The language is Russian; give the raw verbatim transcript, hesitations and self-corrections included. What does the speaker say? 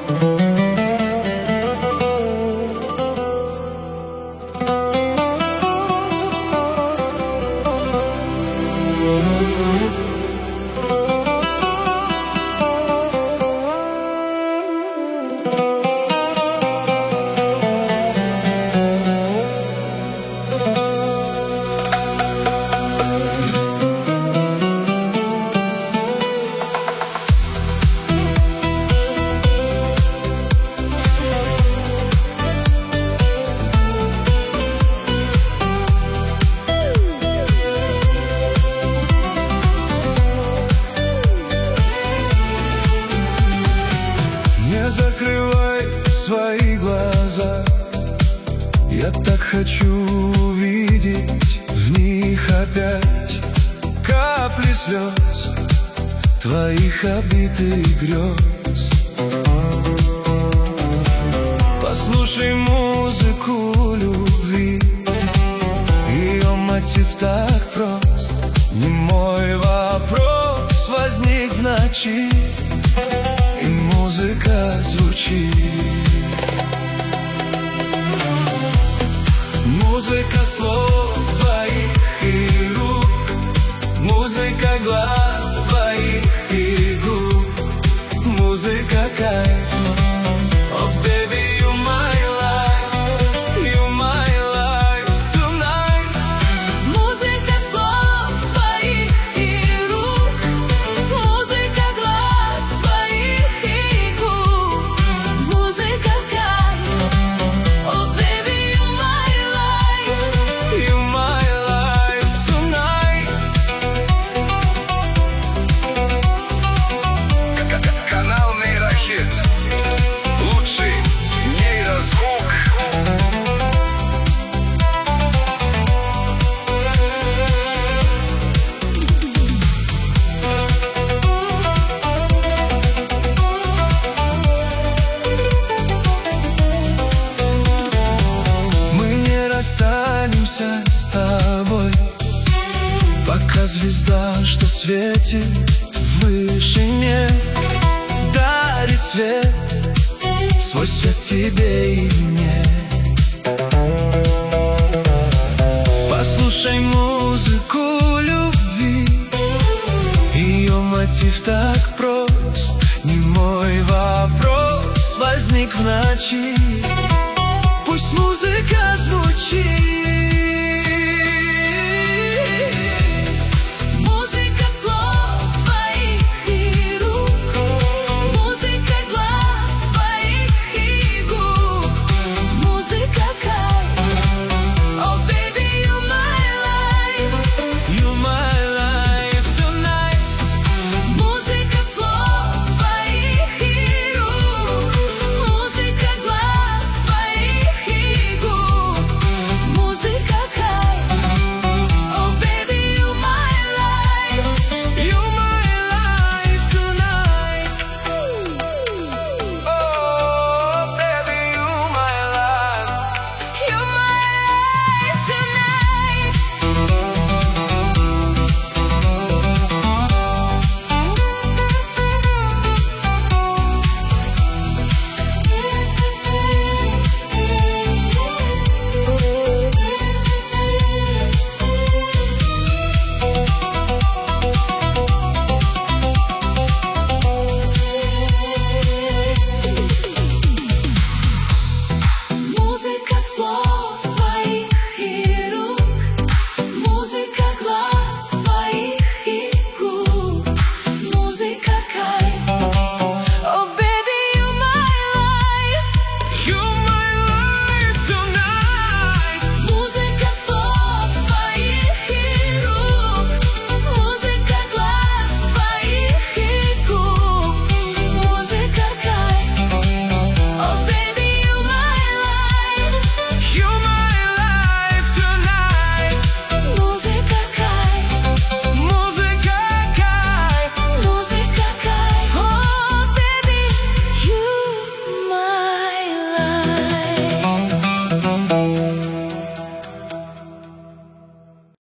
Закрывай свои глаза, я так хочу увидеть в них опять капли слез твоих обитых грез. Послушай музыку любви, ее мотив так прост. Не мой вопрос возник в ночи, и музыка звучит. Музыка слов твоих и рук, музыка глаз твоих и губ, музыка кайф. Oh baby, you my life, you my life tonight. Музыка слов твоих и рук, музыка глаз твоих и губ, музыка кайф. Oh baby, you my life, you my life tonight. Канал Нейрохит. Лучший нейрозвук. Мы не расстанемся с тобой, пока звезда, что светит в вышине, дарит свет, свой свет тебе и мне. Послушай музыку любви, ее мотив так прост. Не мой вопрос возник в ночи, пусть музыка звучит.